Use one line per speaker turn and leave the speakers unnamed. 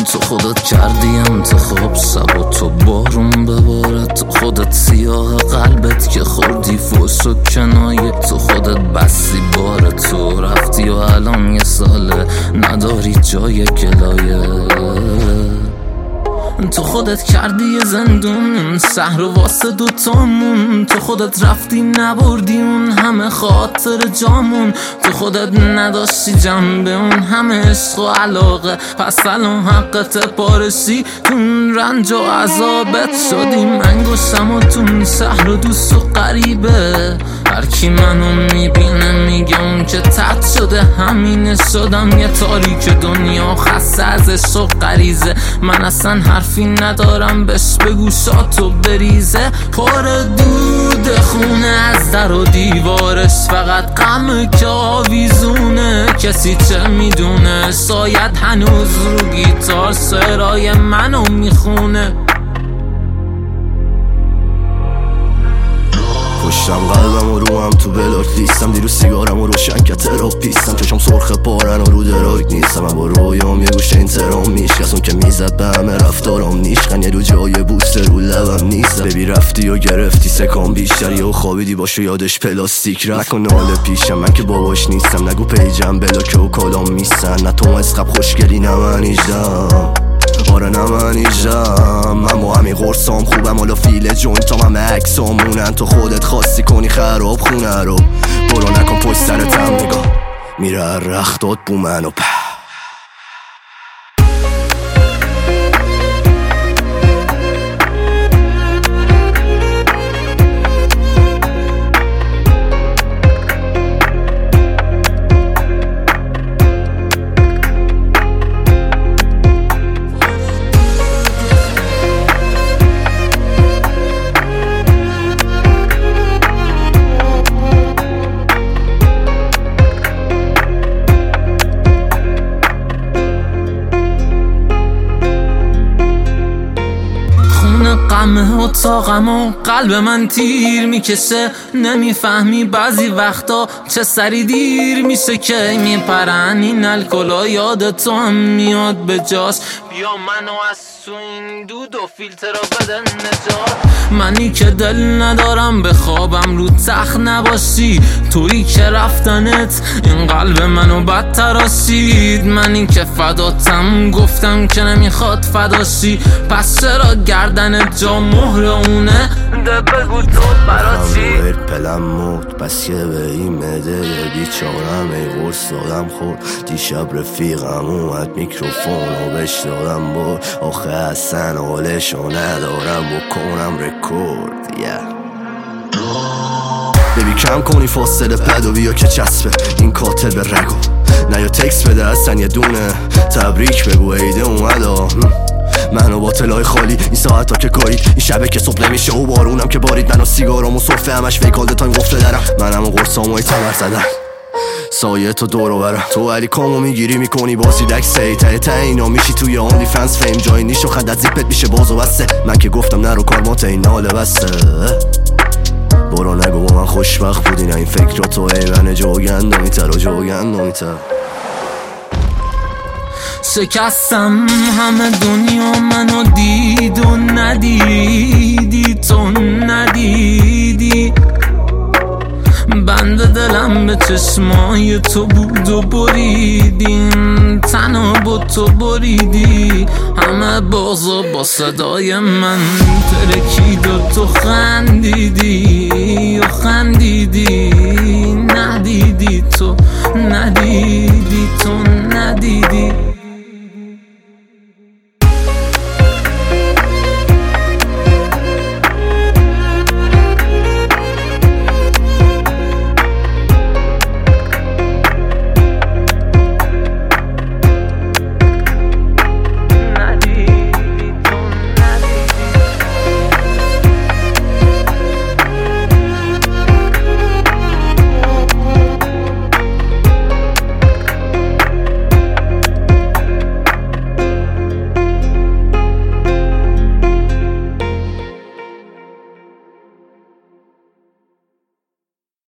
تو خودت کردیم تا خواب شب و تو بارون ببارد، تو خودت سیاه قلبت که خوردی فوش و کنایه، تو خودت بسی بار تو رفتی و الان یه ساله نداری جای گلایه. تو خودت کردی یه زندون شهر واسه دوتامون، تو خودت رفتی نبردی اون همه خاطر جامون، تو خودت نداشتی جنبه اون همه عشق و علاقه، پس الان حقت پارشی تو رنج و عذابت شدی منگوشم و تو شهر و دوست و قریبه. هرکی منو میبینه میگه اون که تد شده همینه، شدم یه تاریک دنیا خسته از عشق و غریزه، من اصلا حرفی ندارم بهش بگو شاتو بریزه. پر دود خونه از در و دیوارش فقط غمه که آویزونه، کسی چه میدونه شاید هنوز رو گیتار شعرهای منو میخونه.
پشتم قلبم و روم تو بلاک لیستم، دیروز سیگارم و روشن که تراپیستم، چشم سرخ پارن و رو دراک نیستم، من با رویام یه گوشه این ترام میشکست، اون که میزد به همه رفتارام نیشقن، یه رو جای بوسه رو لبم نیست. ببی رفتی و گرفتی سکام بیشتری و خوابیدی باشو یادش پلاستیک رفت، نکن حال پیشم من که باباش نیستم، نگو پیجم بلاکه و کالام میسن، نه تو اسقب خوشگلی نه من ایجدم، آره نه من ایجدم، من با همین قرصام خوبم حالا فیل جوینتام همه عکسامونن، تو خودت خواستی کنی خراب خونه رو، برو نکن پشت سرتم نگاه میره رختات بو منو
غمه اتاقم و قلب من تیر میکشه، نمیفهمی بعضی وقتا چه سری دیر میشه که میپرن این الکلا، یاد تو هم میاد به جاش، بیا منو از تو این دود و فیلتر رو بده نجات. منی که دل ندارم به خوابم رو تخت نباشی، تویی که رفتنت این قلب منو بدتر آسید، منی که فداتم گفتم که نمیخواد فداشی، پس چرا گردنت جا مهر اونه ده بگو تو برا چی؟
پلم مرد بس که به این مده بیچارم ای قرص دادم خورد، دیشب رفیقم اومد میکروفون رو بهش دادم برد، آخه اصلا حالشو ندارم بکنم رکورد. ببی کم کنی فاصله پد و بیا که چسبه این کاتل به رگو، نه یا تکس بده اصلا یه دونه تبریک بگو عیده اومدا، منو با تلای خالی این ساعت ها که کاری، این شبه که صبح نمیشه و بارونم که بارید، منو سیگارام و صرفه همش فیکالده تا این قفل درم، منم و قرصام و ای تمر زدم سایه تو دورو برم، تو علی کامو میگیری میکنی بازی دکسه ته اینا میشی توی آنلی فنس فیم، جای نیش و خندت زیپت میشه باز و بسته، من که گفتم نرو کارمات این ناله بسته، برو نگو با من خوشبخت بودی نه این فکراتو ایون جوگندامیتر و جوگندامیتر.
شکستم همه دنیا منو دید و ندیدی، تو ندیدی، بند دلم به چشمای تو بود و بریدین، تنها با تو بریدی، همه بازا با صدای من ترکید و تو خندیدی و خندیدی، ندیدی تو ندیدی تو ندیدی.